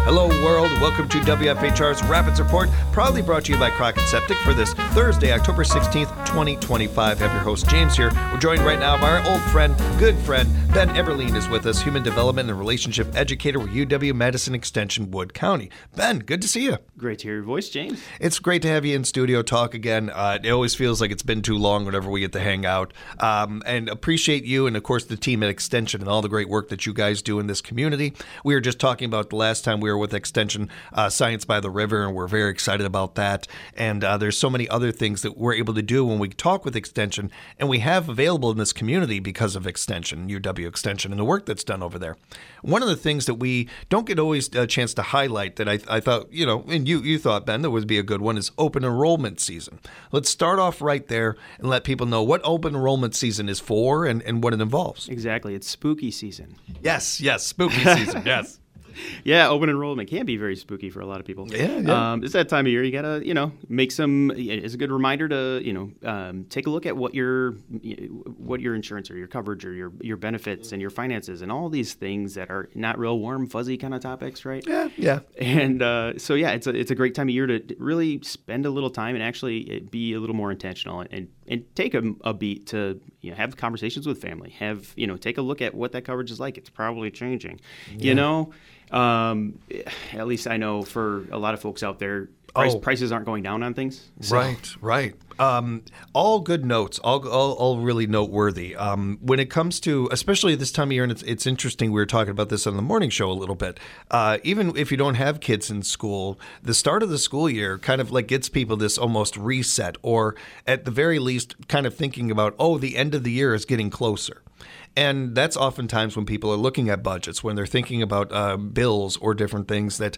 Hello, world. Welcome to WFHR's Rapids Report, proudly brought to you by Crockett Septic for this Thursday, October 16th, 2025. I have your host, James, here. We're joined right now by our old friend, good friend, Ben Eberlein is with us, Human Development and Relationship Educator with UW-Madison Extension, Wood County. Ben, good to see you. Great to hear your voice, James. It's great to have you in studio talk again. It always feels like it's been too long whenever we get to hang out. And appreciate you and, of course, the team at Extension and all the great work that you guys do in this community. We were just talking about the last time we were with Extension, Science by the River, and we're very excited about that. And there's so many other things that we're able to do when we talk with Extension, and we have available in this community because of Extension, UW Extension, and the work that's done over there. One of the things that we don't get always a chance to highlight that I thought, and you thought, Ben, that would be a good one, is open enrollment season. Let's start off right there and let people know what open enrollment season is for and what it involves. Exactly. It's spooky season. Yes, spooky season, yes. Yeah, open enrollment can be very spooky for a lot of people. Yeah. It's that time of year. You gotta, make some. It's a good reminder to, take a look at what your insurance or your coverage or your benefits and your finances and all these things that are not real warm, fuzzy kind of topics, right? Yeah. And it's a great time of year to really spend a little time and actually be a little more intentional and take a beat to have conversations with family. Take a look at what that coverage is like. It's probably changing. Yeah. At least I know for a lot of folks out there, prices aren't going down on things. So. Right. All good notes, all really noteworthy. When it comes to, especially this time of year, and it's interesting, we were talking about this on the morning show a little bit. Even if you don't have kids in school, the start of the school year kind of like gets people this almost reset, or at the very least kind of thinking about, the end of the year is getting closer. And that's oftentimes when people are looking at budgets, when they're thinking about bills or different things that,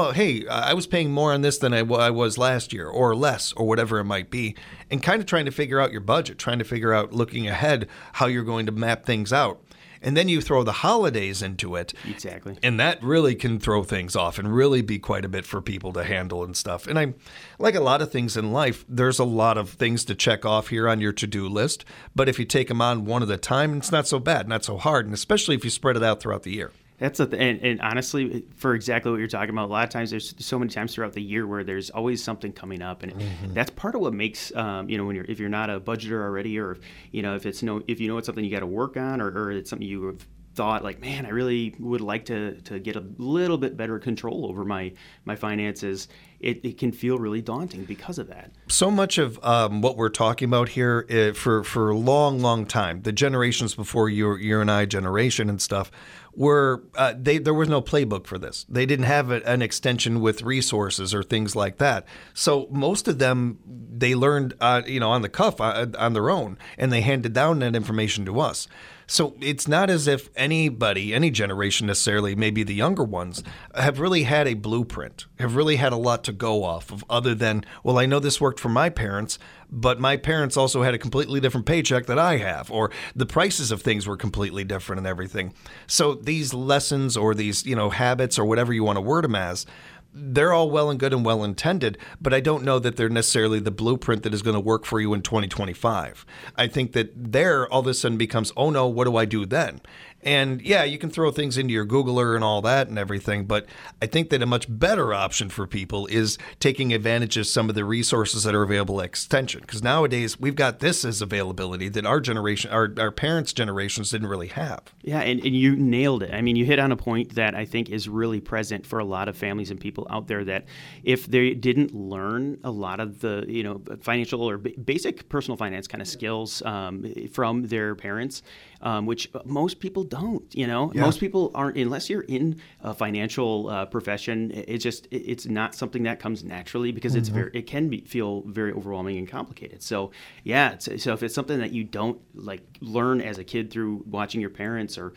I was paying more on this than I was last year, or less, or whatever it might be, and kind of trying to figure out your budget, trying to figure out, looking ahead, how you're going to map things out. And then you throw the holidays into it. Exactly. And that really can throw things off and really be quite a bit for people to handle and stuff. And I, like a lot of things in life, there's a lot of things to check off here on your to-do list. But if you take them on one at a time, it's not so bad, not so hard, and especially if you spread it out throughout the year. That's and honestly, for exactly what you're talking about, a lot of times there's so many times throughout the year where there's always something coming up, and that's part of what makes when if you're not a budgeter already, or if you know it's something you got to work on, or it's something you have thought like, man, I really would like to get a little bit better control over my finances. It can feel really daunting because of that. So much of what we're talking about here for a long time, the generations before your and I generation and stuff, there was no playbook for this. They didn't have an extension with resources or things like that. So most of them, they learned on the cuff on their own, and they handed down that information to us. So it's not as if any generation necessarily, maybe the younger ones, have really had a blueprint, have really had a lot to go off of, other than, I know this worked for my parents, but my parents also had a completely different paycheck that I have, or the prices of things were completely different and everything. So these lessons or these, habits or whatever you want to word them as, they're all well and good and well intended, but I don't know that they're necessarily the blueprint that is going to work for you in 2025. I think that there all of a sudden becomes, oh no, what do I do then? And yeah, you can throw things into your Googler and all that and everything, but I think that a much better option for people is taking advantage of some of the resources that are available at Extension. Because nowadays we've got this as availability that our generation, our parents' generations didn't really have. Yeah, and you nailed it. I mean, you hit on a point that I think is really present for a lot of families and people out there, that if they didn't learn a lot of the financial or basic personal finance kind of skills from their parents, which most people don't, Yeah. Most people aren't, unless you're in a financial profession. It's not something that comes naturally, because it can feel very overwhelming and complicated. So yeah, so if it's something that you don't learn as a kid through watching your parents, or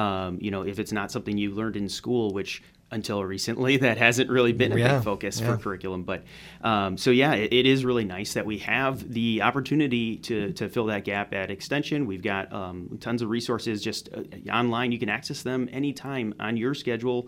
if it's not something you learned in school, which until recently that hasn't really been a big focus for curriculum. But it is really nice that we have the opportunity to fill that gap at Extension. We've got tons of resources just online. You can access them anytime on your schedule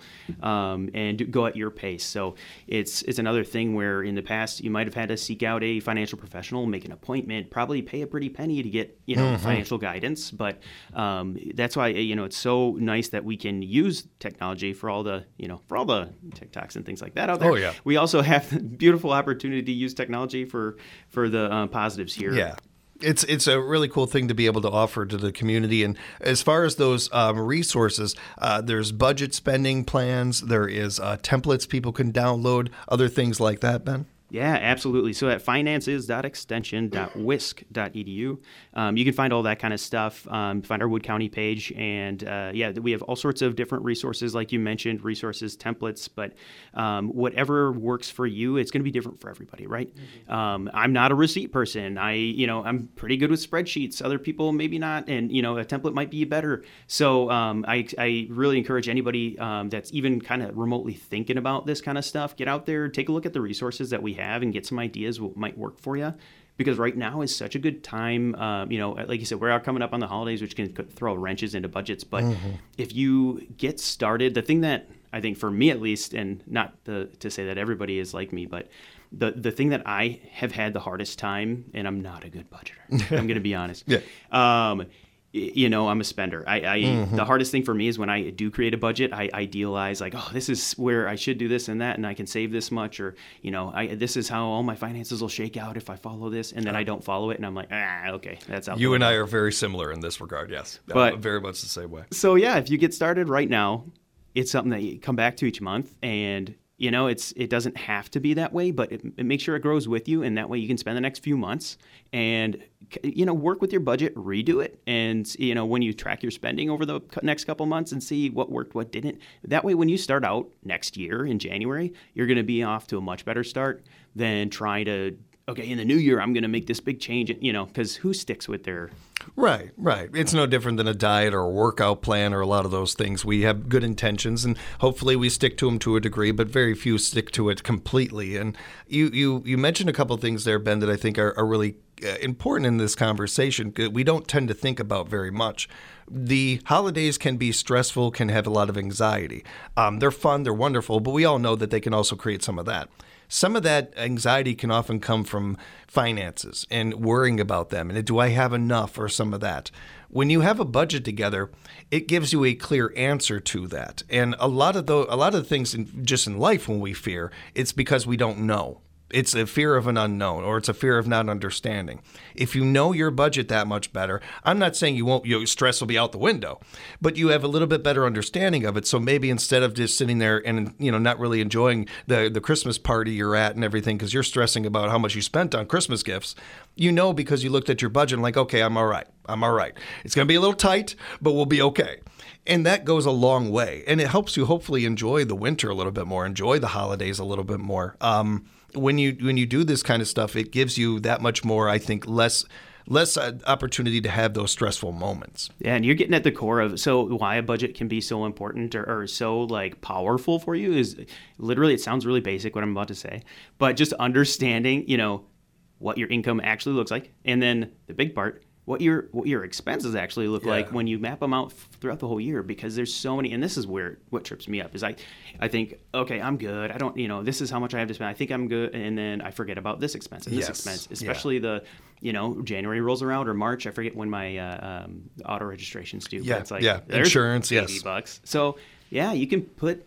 and go at your pace. So it's another thing where in the past you might have had to seek out a financial professional, make an appointment, probably pay a pretty penny to get financial guidance. But that's why it's so nice that we can use technology for all the for all the TikToks and things like that out there. Oh, yeah. We also have the beautiful opportunity to use technology for the positives here. Yeah. It's a really cool thing to be able to offer to the community. And as far as those resources, there's budget spending plans. There is templates people can download, other things like that, Ben. Yeah, absolutely. So at finances.extension.wisc.edu, you can find all that kind of stuff. Find our Wood County page. And we have all sorts of different resources, like you mentioned, resources, templates. But whatever works for you, it's going to be different for everybody, right? Mm-hmm. I'm not a receipt person. I'm pretty good with spreadsheets. Other people maybe not. And, a template might be better. So I really encourage anybody that's even kind of remotely thinking about this kind of stuff, get out there, take a look at the resources that we have and get some ideas what might work for you, because right now is such a good time. Like you said, we're coming up on the holidays, which can throw wrenches into budgets. But if you get started, the thing that I think for me at least, and not to say that everybody is like me, but the thing that I have had the hardest time, and I'm not a good budgeter, I'm going to be honest. Yeah. I'm a spender. The hardest thing for me is when I do create a budget, I idealize like, oh, this is where I should do this and that, and I can save this much, or, this is how all my finances will shake out if I follow this, and then I don't follow it, and I'm like, okay, that's out. You and I are very similar in this regard, yes. But very much the same way. So yeah, if you get started right now, it's something that you come back to each month, and it doesn't have to be that way, but it makes sure it grows with you, and that way you can spend the next few months and work with your budget, redo it, and when you track your spending over the next couple months and see what worked, what didn't. That way, when you start out next year in January, you're going to be off to a much better start than trying to. Okay, in the new year, I'm going to make this big change, because who sticks with their... Right. It's no different than a diet or a workout plan or a lot of those things. We have good intentions, and hopefully we stick to them to a degree, but very few stick to it completely. And you mentioned a couple of things there, Ben, that I think are really important in this conversation. We don't tend to think about very much. The holidays can be stressful, can have a lot of anxiety. They're fun, they're wonderful, but we all know that they can also create some of that. Some of that anxiety can often come from finances and worrying about them. And do I have enough, or some of that? When you have a budget together, it gives you a clear answer to that. And a lot of the things just in life when we fear, it's because we don't know. It's a fear of an unknown, or it's a fear of not understanding. If you know your budget that much better, I'm not saying your stress will be out the window, but you have a little bit better understanding of it. So maybe instead of just sitting there and not really enjoying the Christmas party you're at and everything because you're stressing about how much you spent on Christmas gifts, because you looked at your budget and like, okay, I'm all right. It's going to be a little tight, but we'll be okay. And that goes a long way. And it helps you hopefully enjoy the winter a little bit more, enjoy the holidays a little bit more. When you do this kind of stuff, it gives you that much more, I think, less opportunity to have those stressful moments. Yeah, and you're getting at the core of why a budget can be so important or so powerful for you is literally, it sounds really basic what I'm about to say, but just understanding, what your income actually looks like, and then the big part, what your expenses actually look like when you map them out throughout the whole year, because there's so many, and this is where what trips me up is I think, okay, I'm good. I don't, this is how much I have to spend. I think I'm good. And then I forget about this expense and this expense, especially the, January rolls around or March. I forget when my auto registration's due. Yeah. It's like, Insurance. $80. So yeah, you can put,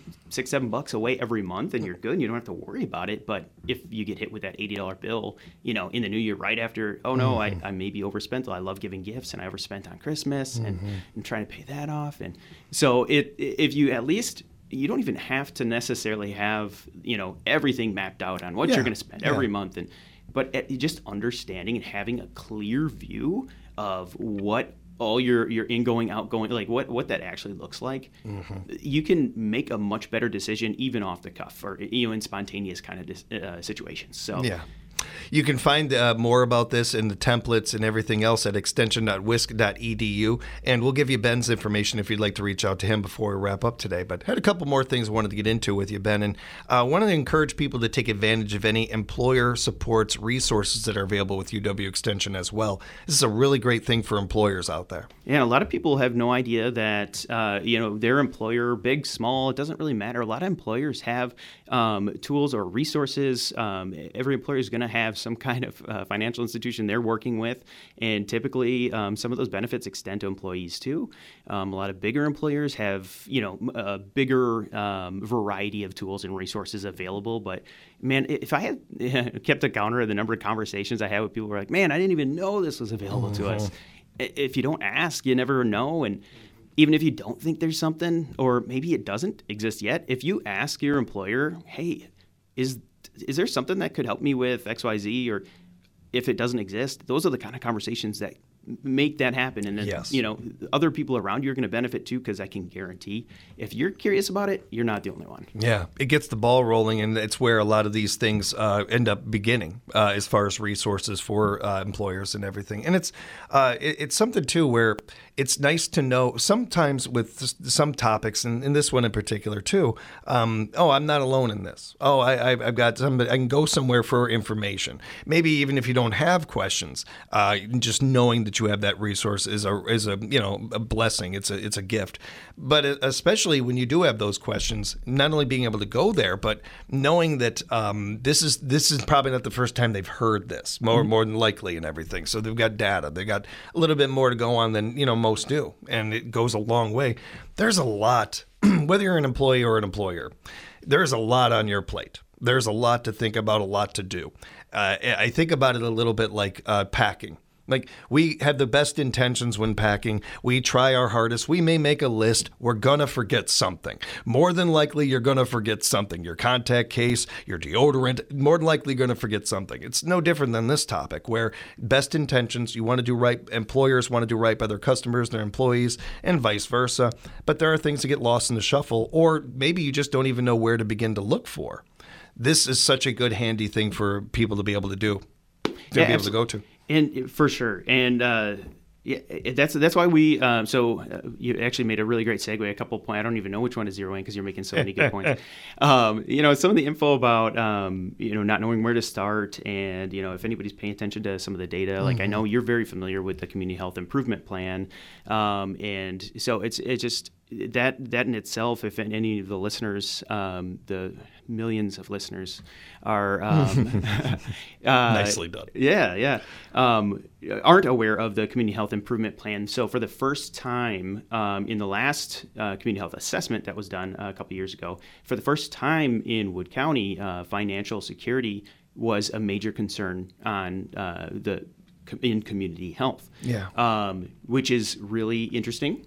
$6-7 away every month and you're good and you don't have to worry about it. But if you get hit with that $80 bill, in the new year right after, I maybe overspent. I love giving gifts and I overspent on Christmas and I'm trying to pay that off. And so if you at least, you don't even have to necessarily have, everything mapped out on what you're going to spend every month. But just understanding and having a clear view of what all your ingoing, outgoing, like what that actually looks like, you can make a much better decision even off the cuff or in spontaneous kind of situations. So yeah. You can find more about this and the templates and everything else at extension.wisc.edu, and we'll give you Ben's information if you'd like to reach out to him before we wrap up today. But I had a couple more things I wanted to get into with you, Ben, and I wanted to encourage people to take advantage of any employer supports resources that are available with UW Extension as well. This is a really great thing for employers out there. Yeah, a lot of people have no idea that their employer, big, small, it doesn't really matter. A lot of employers have tools or resources. Every employer is going to have some kind of financial institution they're working with, and typically some of those benefits extend to employees too. A lot of bigger employers have a bigger variety of tools and resources available. But man, if I had kept a counter of the number of conversations I had with people who were like, man, I didn't even know this was available to us. If you don't ask, you never know. And even if you don't think there's something, or maybe it doesn't exist yet, if you ask your employer, hey, is there something that could help me with XYZ, or if it doesn't exist, those are the kind of conversations that make that happen. And then, Yes. Other people around you are going to benefit too, because I can guarantee if you're curious about it, you're not the only one. Yeah, it gets the ball rolling, and it's where a lot of these things end up beginning as far as resources for employers and everything. And it's something too where it's nice to know sometimes with some topics, and this one in particular too. I'm not alone in this. I've got somebody. I can go somewhere for information. Maybe even if you don't have questions, just knowing that you have that resource is a blessing. It's a gift. But especially when you do have those questions, not only being able to go there, but knowing that this is probably not the first time they've heard this, more than likely, and everything. So they've got data. They got a little bit more to go on than most do, and it goes a long way. There's a lot, whether you're an employee or an employer, there's a lot on your plate. There's a lot to think about, a lot to do. I think about it a little bit like packing. Like, we have the best intentions when packing. We try our hardest. We may make a list. We're going to forget something. More than likely, you're going to forget something. Your contact case, your deodorant, more than likely going to forget something. It's no different than this topic, where best intentions, you want to do right. Employers want to do right by their customers, their employees, and vice versa. But there are things that get lost in the shuffle, or maybe you just don't even know where to begin to look for. This is such a good, handy thing for people to be able to do, be able to go to. And for sure. And that's why we you actually made a really great segue, a couple of points. I don't even know which one to zero in because you're making so many good points. Some of the info about not knowing where to start, and if anybody's paying attention to some of the data, like I know you're very familiar with the Community Health Improvement Plan, and so it's just that in itself, if any of the listeners, the millions of listeners are nicely done. Yeah. Aren't aware of the Community Health Improvement Plan. So for the first time in the last community health assessment that was done a couple years ago, for the first time in Wood County, financial security was a major concern on in community health. Yeah. Which is really interesting.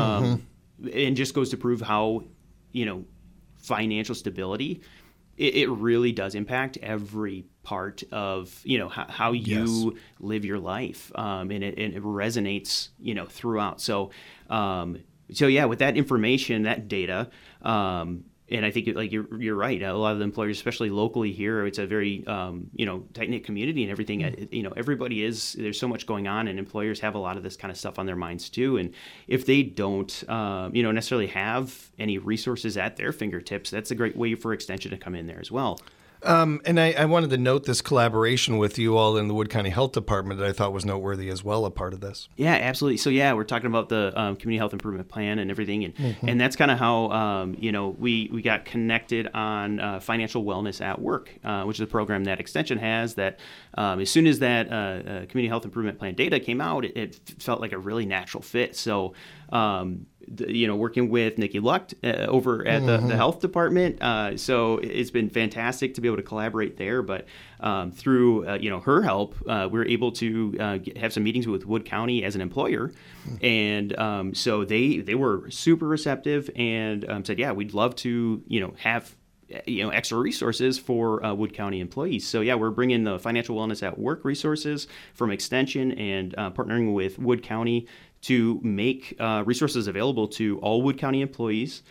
And just goes to prove how, financial stability, it really does impact every part of, how you live your life. And it resonates, throughout. So yeah, with that information, that data, and I think you're right. A lot of the employers, especially locally here, it's a very tight-knit community and everything. Everybody there's so much going on, and employers have a lot of this kind of stuff on their minds too. And if they don't necessarily have any resources at their fingertips, that's a great way for Extension to come in there as well. And I wanted to note this collaboration with you all in the Wood County Health Department that I thought was noteworthy as well, a part of this. Yeah, absolutely. So yeah, we're talking about the Community Health Improvement Plan and everything, and that's kind of how we got connected on financial wellness at work, which is a program that Extension has. That as soon as that Community Health Improvement Plan data came out, it felt like a really natural fit. So. Working with Nikki Lucht over at the health department. So it's been fantastic to be able to collaborate there. But through her help, we were able to have some meetings with Wood County as an employer, and so they were super receptive and said, yeah, we'd love to have extra resources for Wood County employees. So yeah, we're bringing the financial wellness at work resources from Extension and partnering with Wood County to make resources available to all Wood County employees.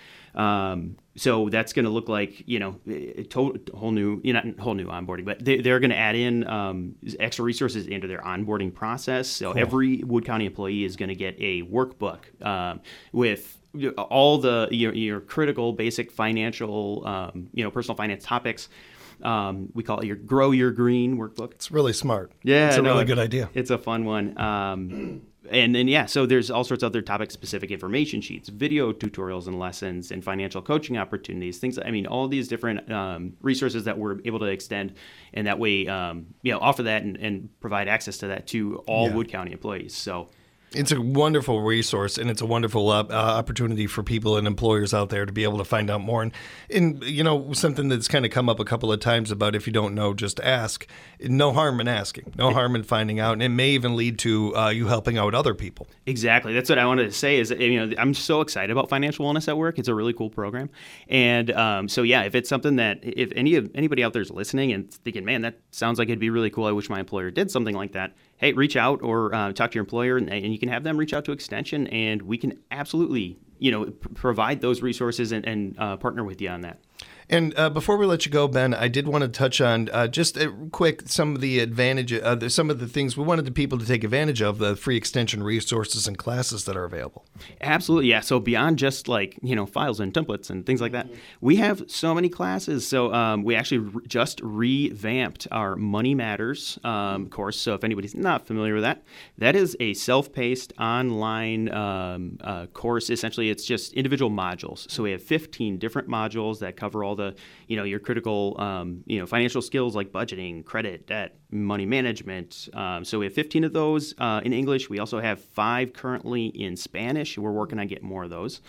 So that's going to look like, whole new onboarding, but they're going to add in extra resources into their onboarding process. So every Wood County employee is going to get a workbook with all the your critical basic financial, personal finance topics. We call it your Grow Your Green workbook. It's really smart. Yeah, it's a really good idea. It's a fun one. And then, so there's all sorts of other topic-specific information sheets, video tutorials and lessons, and financial coaching opportunities, things, all these different resources that we're able to extend, and that way, offer that and provide access to that to all Wood County employees. So it's a wonderful resource, and it's a wonderful opportunity for people and employers out there to be able to find out more. And something that's kind of come up a couple of times about if you don't know, just ask. No harm in asking. No harm in finding out. And it may even lead to you helping out other people. Exactly. That's what I wanted to say is, I'm so excited about Financial Wellness at Work. It's a really cool program. And if it's something that if anybody out there is listening and thinking, man, that sounds like it'd be really cool, I wish my employer did something like that. Hey, reach out or talk to your employer, and you can have them reach out to Extension, and we can absolutely, provide those resources and partner with you on that. And before we let you go, Ben, I did want to touch on just quick some of the advantage, some of the things we wanted the people to take advantage of, the free Extension resources and classes that are available. Absolutely, yeah. So beyond just files and templates and things like that, we have so many classes. So we actually just revamped our Money Matters course. So if anybody's not familiar with that, that is a self-paced online course. Essentially, it's just individual modules. So we have 15 different modules that cover all the, your critical, financial skills like budgeting, credit, debt, money management. So we have 15 of those in English. We also have 5 currently in Spanish. We're working on getting more of those.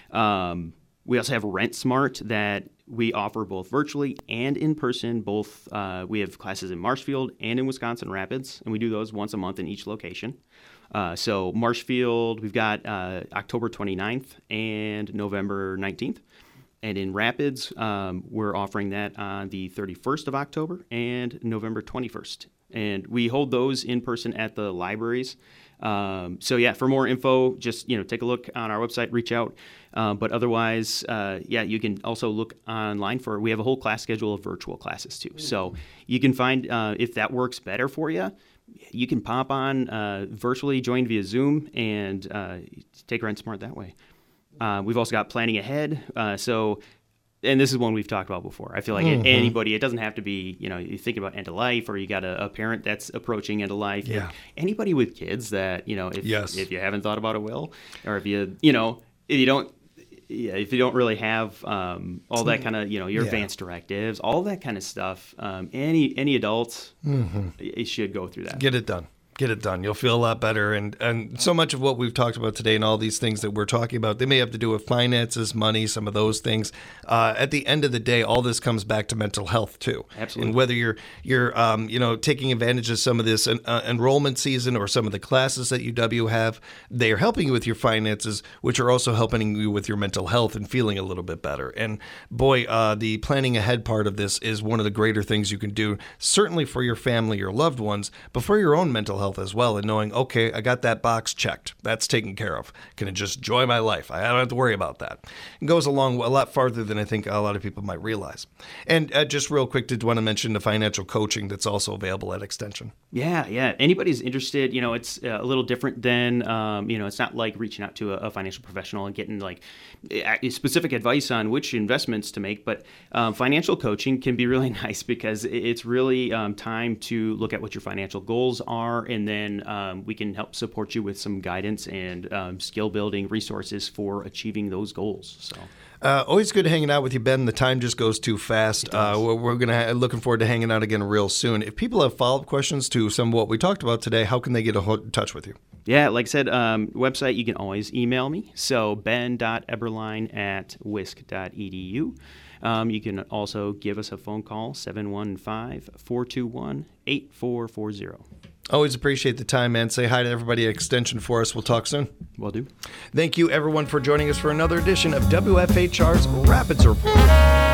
We also have Rent Smart that we offer both virtually and in person. Both we have classes in Marshfield and in Wisconsin Rapids, and we do those once a month in each location. So Marshfield, we've got October 29th and November 19th. And in Rapids, we're offering that on the 31st of October and November 21st. And we hold those in person at the libraries. For more info, just take a look on our website, reach out. But otherwise, you can also look online we have a whole class schedule of virtual classes too. So you can find if that works better for you. You can pop on virtually, join via Zoom, and take Rent Smart that way. We've also got Planning Ahead. And this is one we've talked about before. I feel like anybody, it doesn't have to be, you think about end of life, or you got a parent that's approaching end of life. Yeah. Anybody with kids that, if you haven't thought about a will, or if you don't really have all that kind of, your advance directives, all that kind of stuff, any adult it should go through that. Get it done. Get it done. You'll feel a lot better. And so much of what we've talked about today and all these things that we're talking about, they may have to do with finances, money, some of those things. At the end of the day, all this comes back to mental health too. Absolutely. And whether you're taking advantage of some of this enrollment season or some of the classes that UW have, they are helping you with your finances, which are also helping you with your mental health and feeling a little bit better. And boy, the planning ahead part of this is one of the greater things you can do, certainly for your family, your loved ones, but for your own mental health as well, and knowing, okay, I got that box checked. That's taken care of. Can I just enjoy my life? I don't have to worry about that. It goes along a lot farther than I think a lot of people might realize. And just real quick, did want to mention the financial coaching that's also available at Extension. Yeah. Anybody's interested, it's a little different than, it's not like reaching out to a financial professional and getting specific advice on which investments to make, but financial coaching can be really nice because it's really time to look at what your financial goals are, and then we can help support you with some guidance and skill building resources for achieving those goals. So. Always good hanging out with you, Ben. The time just goes too fast. We're looking forward to hanging out again real soon. If people have follow-up questions to some of what we talked about today, how can they get in touch with you? Yeah, like I said, website, you can always email me. So ben.eberlein@wisc.edu. You can also give us a phone call, 715-421-8440. Always appreciate the time, man. Say hi to everybody at Extension for us. We'll talk soon. Will do. Thank you, everyone, for joining us for another edition of WFHR's Rapids Report.